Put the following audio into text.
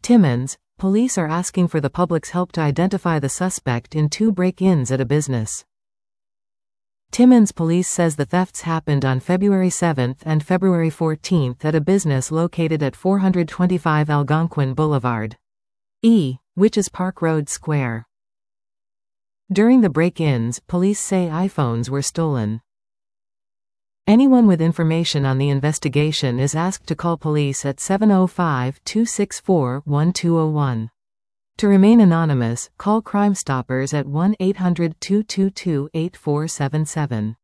Timmins, police are asking for the public's help to identify the suspect in 2 break-ins at a business. Timmins police says the thefts happened on February 7 and February 14 at a business located at 425 Algonquin Boulevard, which is Park Road Square. During the break-ins, police say iPhones were stolen. Anyone with information on the investigation is asked to call police at 705-264-1201. To remain anonymous, call Crime Stoppers at 1-800-222-8477.